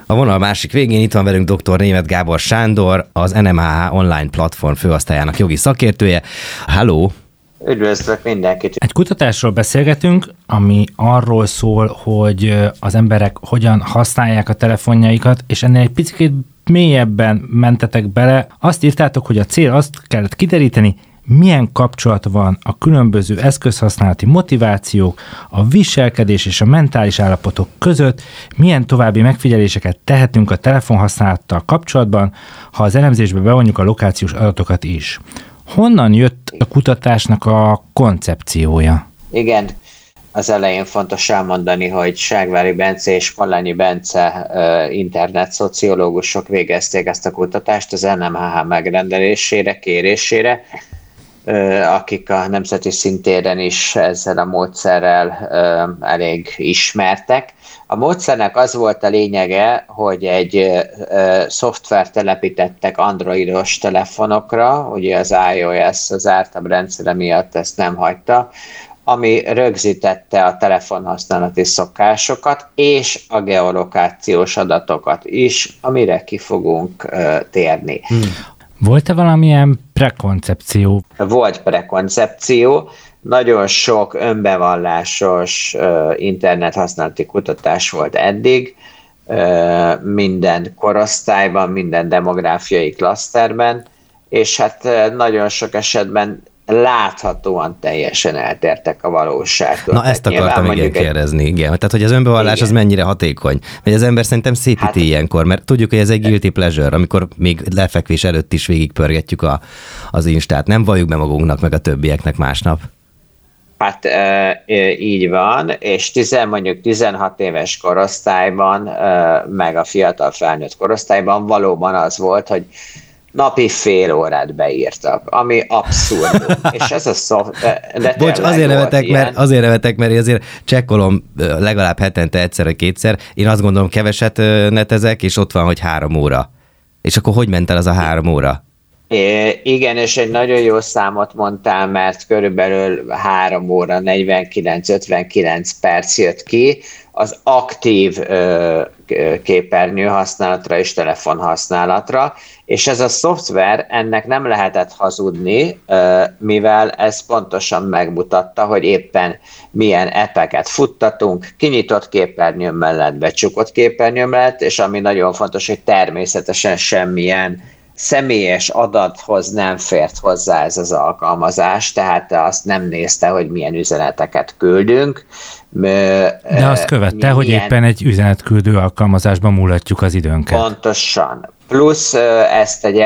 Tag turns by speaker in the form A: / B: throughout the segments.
A: A vonal másik végén itt van velünk dr. Németh Gábor Sándor, az NMHH online platform főosztályának jogi szakértője. Halló!
B: Üdvözlök mindenkit!
C: Egy kutatásról beszélgetünk, ami arról szól, hogy az emberek hogyan használják a telefonjaikat, és ennél egy picit mélyebben mentetek bele. Azt írtátok, hogy a cél azt kellett kideríteni, milyen kapcsolat van a különböző eszközhasználati motivációk, a viselkedés és a mentális állapotok között, milyen további megfigyeléseket tehetünk a telefonhasználattal kapcsolatban, ha az elemzésbe bevonjuk a lokációs adatokat is. Honnan jött a kutatásnak a koncepciója?
B: Igen, az elején fontos elmondani, hogy Ságvári Bence és Kollányi Bence internetszociológusok végezték ezt a kutatást az NMHH megrendelésére, kérésére, akik a nemzeti szintéren is ezzel a módszerrel elég ismertek. A módszernek az volt a lényege, hogy egy szoftvert telepítettek androidos telefonokra, ugye az iOS az ártabb rendszere miatt ezt nem hagyta, ami rögzítette a telefonhasználati szokásokat és a geolokációs adatokat is, amire ki fogunk térni.
C: Volt-e valamilyen prekoncepció?
B: Volt prekoncepció. Nagyon sok önbevallásos internethasználati kutatás volt eddig, minden korosztályban, minden demográfiai klaszterben, és hát nagyon sok esetben láthatóan teljesen eltértek a valóságtól.
A: Na ezt akartam kérdezni, igen. Tehát, hogy az önbevallás az mennyire hatékony? Vagy az ember szerintem szépíti ilyenkor, mert tudjuk, hogy ez egy guilty pleasure, amikor még lefekvés előtt is végigpörgetjük az Instát. Nem valljuk be magunknak, meg a többieknek másnap.
B: Hát így van, és mondjuk 16 éves korosztályban, meg a fiatal felnőtt korosztályban valóban az volt, hogy napi fél órát beírtak, ami abszurd. És ez a
A: Bocs, azért nevetek, mert én azért csekkolom legalább hetente egyszer vagy kétszer. Én azt gondolom, keveset netezek, és ott van, hogy 3 óra. És akkor hogy ment el az a 3 óra?
B: Igen, és egy nagyon jó számot mondtál, mert körülbelül 3 óra 49-59 perc jött ki az aktív képernyő használatra és telefon használatra, és ez a szoftver, ennek nem lehetett hazudni, mivel ez pontosan megmutatta, hogy éppen milyen appeket futtatunk, kinyitott képernyő mellett, becsukott képernyő mellett, és ami nagyon fontos, hogy természetesen semmilyen személyes adathoz nem fért hozzá ez az alkalmazás, tehát azt nem nézte, hogy milyen üzeneteket küldünk.
C: De azt követte, hogy éppen egy üzenetküldő alkalmazásban múlatjuk az időnket.
B: Pontosan. Plusz ezt egy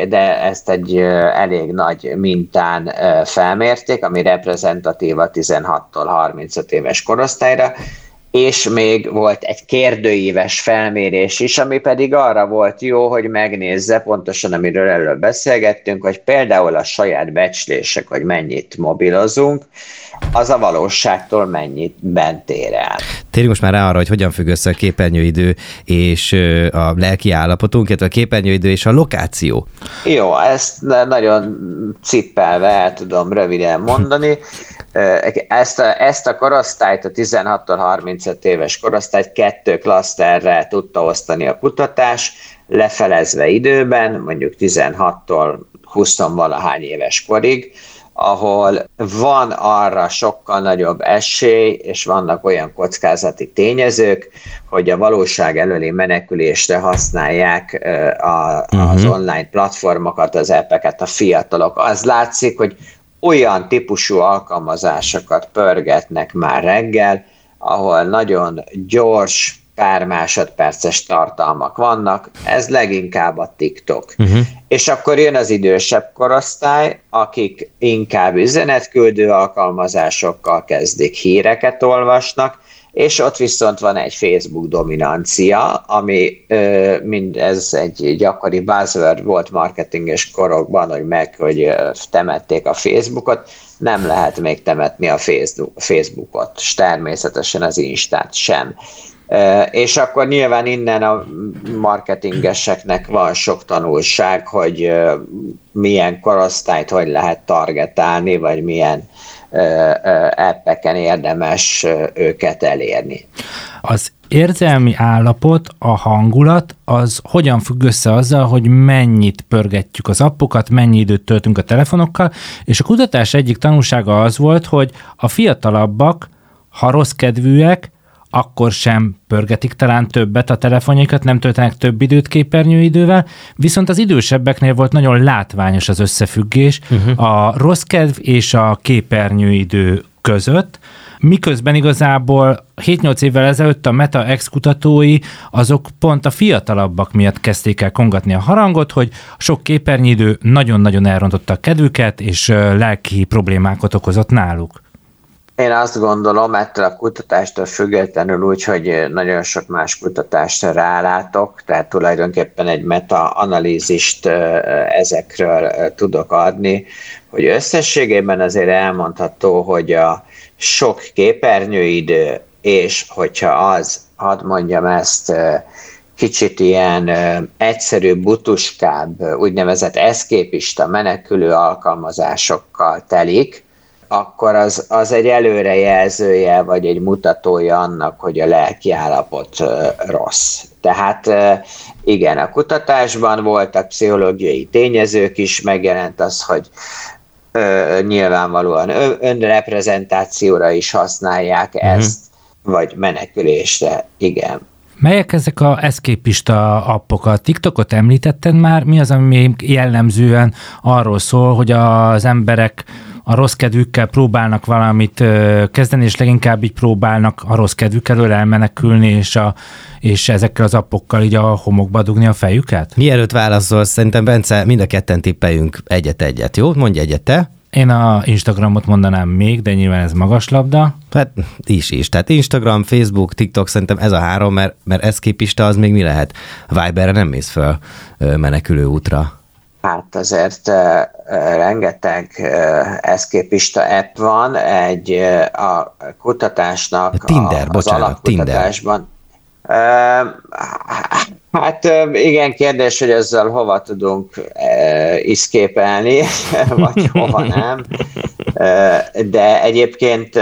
B: elég nagy mintán felmérték, ami reprezentatív a 16-tól 35 éves korosztályra, és még volt egy kérdőíves felmérés is, ami pedig arra volt jó, hogy megnézze pontosan, amiről előbb beszélgettünk, hogy például a saját becslések, hogy mennyit mobilozunk, az a valóságtól mennyit bent ér el.
A: Térjünk most már rá arra, hogy hogyan függ össze a képernyőidő és a lelki állapotunk, illetve a képernyőidő és a lokáció.
B: Jó, ezt nagyon cippelve el tudom röviden mondani. Ezt a korosztályt, a 16-tól 35 éves korosztályt 2 klaszterre tudta osztani a kutatás, lefelezve időben, mondjuk 16-tól 20-valahány éves korig, ahol van arra sokkal nagyobb esély, és vannak olyan kockázati tényezők, hogy a valóság előli menekülésre használják az online platformokat, az appeket a fiatalok. Az látszik, hogy olyan típusú alkalmazásokat pörgetnek már reggel, ahol nagyon gyors, pár másodperces tartalmak vannak, ez leginkább a TikTok. És akkor jön az idősebb korosztály, akik inkább üzenetküldő alkalmazásokkal kezdik, híreket olvasnak, és ott viszont van egy Facebook dominancia, ami ez egy gyakori buzzword volt marketinges korokban, hogy temették a Facebookot, nem lehet még temetni a Facebookot, és természetesen az Instát sem. És akkor nyilván innen a marketingeseknek van sok tanulság, hogy milyen korosztályt hogy lehet targetálni, vagy milyen appeken érdemes őket elérni.
C: Az érzelmi állapot, a hangulat, az hogyan függ össze azzal, hogy mennyit pörgetjük az appokat, mennyi időt töltünk a telefonokkal, és a kutatás egyik tanulsága az volt, hogy a fiatalabbak, ha rossz kedvűek, akkor sem pörgetik talán többet a telefonjaikat, nem töltenek több időt képernyőidővel, viszont az idősebbeknél volt nagyon látványos az összefüggés a rossz kedv és a képernyőidő között, miközben igazából 7-8 évvel ezelőtt a Meta X kutatói azok pont a fiatalabbak miatt kezdték el kongatni a harangot, hogy sok képernyőidő nagyon-nagyon elrontotta a kedvüket, és lelki problémákat okozott náluk.
B: Én azt gondolom, ettől a kutatástól függetlenül úgy, hogy nagyon sok más kutatásra rálátok, tehát tulajdonképpen egy meta-analízist ezekről tudok adni, hogy összességében azért elmondható, hogy a sok képernyőidő, és hogyha az, hadd mondjam ezt, kicsit ilyen egyszerű, butuskább, úgynevezett eszképista, menekülő alkalmazásokkal telik, akkor az egy előrejelzője, vagy egy mutatója annak, hogy a lelki állapot rossz. Tehát igen, a kutatásban voltak pszichológiai tényezők is, megjelent az, hogy nyilvánvalóan önreprezentációra is használják ezt, vagy menekülésre, igen.
C: Melyek ezek a eszképista appok? A TikTokot említetted már, mi az, ami még jellemzően arról szól, hogy az emberek a rossz kedvükkel próbálnak valamit kezdeni, és leginkább így próbálnak a rossz kedvük elől elmenekülni, és ezekkel az appokkal így a homokba dugni a fejüket?
A: Mielőtt válaszolsz, szerintem Bence, mind a ketten tippeljünk egyet-egyet, jó? Mondj egyet te.
C: Én a Instagramot mondanám még, de nyilván ez magas labda.
A: Hát is. Tehát Instagram, Facebook, TikTok, szerintem ez a három, mert eszképista az még mi lehet? Viberre nem mész föl menekülő útra.
B: Hát azért rengeteg eszképista app van, a kutatásnak az alapkutatásban. Hát igen, kérdés, hogy ezzel hova tudunk iszképelni, vagy hova nem. De egyébként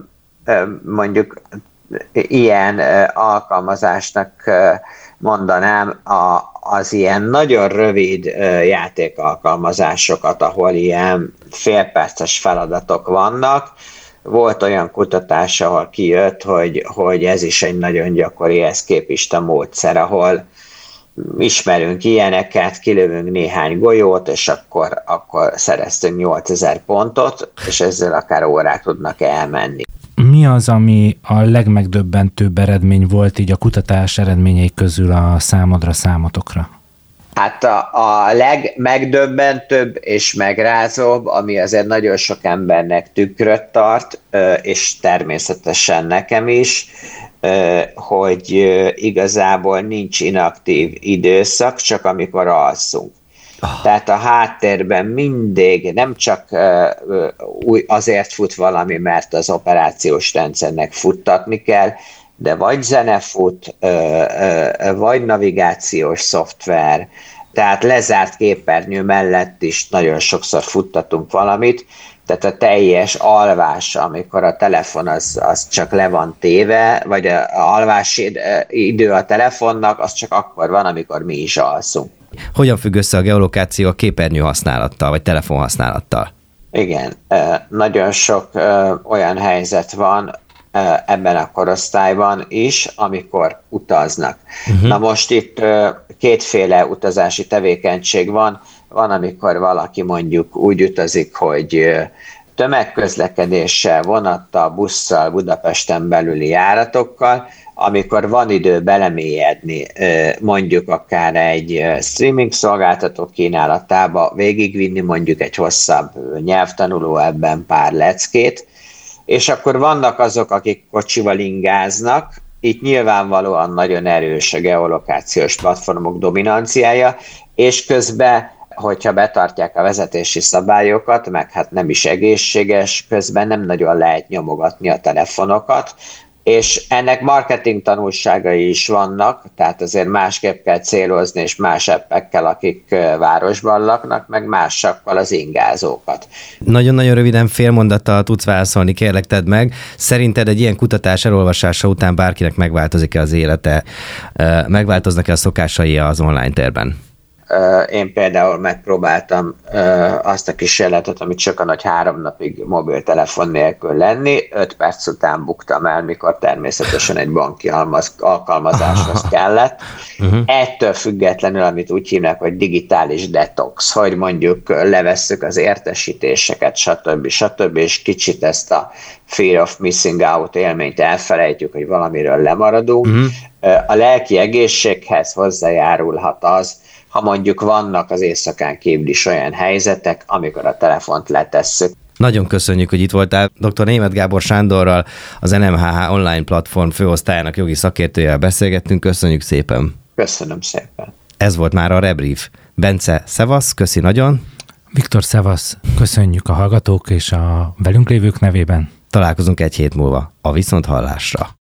B: mondjuk ilyen alkalmazásnak mondanám az ilyen nagyon rövid játékalkalmazásokat, ahol ilyen félperces feladatok vannak. Volt olyan kutatás, ahol kijött, hogy ez is egy nagyon gyakori eszképista módszer, ahol ismerünk ilyeneket, kilövünk néhány golyót, és akkor szereztünk 8000 pontot, és ezzel akár órák tudnak elmenni.
C: Mi az, ami a legmegdöbbentőbb eredmény volt így a kutatás eredményei közül a számotokra?
B: Hát a legmegdöbbentőbb és megrázóbb, ami azért nagyon sok embernek tükröt tart, és természetesen nekem is, hogy igazából nincs inaktív időszak, csak amikor alszunk. Tehát a háttérben mindig nem csak azért fut valami, mert az operációs rendszernek futtatni kell, de vagy zene fut, vagy navigációs szoftver, tehát lezárt képernyő mellett is nagyon sokszor futtatunk valamit, tehát a teljes alvás, amikor a telefon az csak le van téve, vagy a alvási idő a telefonnak, az csak akkor van, amikor mi is alszunk.
A: Hogyan függ össze a geolokáció a képernyő használattal, vagy telefon használattal?
B: Igen, nagyon sok olyan helyzet van ebben a korosztályban is, amikor utaznak. Na most itt kétféle utazási tevékenység van. Van, amikor valaki mondjuk úgy utazik, hogy tömegközlekedéssel, vonattal, busszal, Budapesten belüli járatokkal, amikor van idő belemélyedni, mondjuk akár egy streaming szolgáltató kínálatába, végigvinni mondjuk egy hosszabb nyelvtanuló ebben pár leckét, és akkor vannak azok, akik kocsival ingáznak, itt nyilvánvalóan nagyon erős a geolokációs platformok dominanciája, és közben, hogyha betartják a vezetési szabályokat, meg hát nem is egészséges, közben nem nagyon lehet nyomogatni a telefonokat, és ennek marketing tanulságai is vannak, tehát azért másképp kell célozni, és más appekkel, akik városban laknak, meg másakkal az ingázókat.
A: Nagyon-nagyon röviden fél mondattal tudsz válaszolni, kérlek tedd meg. Szerinted egy ilyen kutatás elolvasása után bárkinek megváltozik-e az élete? Megváltoznak-e a szokásai az online térben?
B: Én például megpróbáltam azt a kísérletet, amit sokan, hogy 3 napig mobiltelefon nélkül lenni, 5 perc után buktam el, mikor természetesen egy banki alkalmazáshoz kellett. Ettől függetlenül, amit úgy hívnak, hogy digitális detox, hogy mondjuk levesszük az értesítéseket, stb., és kicsit ezt a fear of missing out élményt elfelejtjük, hogy valamiről lemaradunk. A lelki egészséghez hozzájárulhat az, ha mondjuk vannak az éjszakán kívül is olyan helyzetek, amikor a telefont letesszük.
A: Nagyon köszönjük, hogy itt voltál. Dr. Németh Gábor Sándorral, az NMHH online platform főosztályának jogi szakértőjével beszélgettünk. Köszönjük szépen.
B: Köszönöm szépen.
A: Ez volt már a Rebrief. Bence, szevasz, köszi nagyon.
C: Viktor, szevasz, köszönjük a hallgatók és a velünk lévők nevében.
A: Találkozunk egy hét múlva. A viszonthallásra.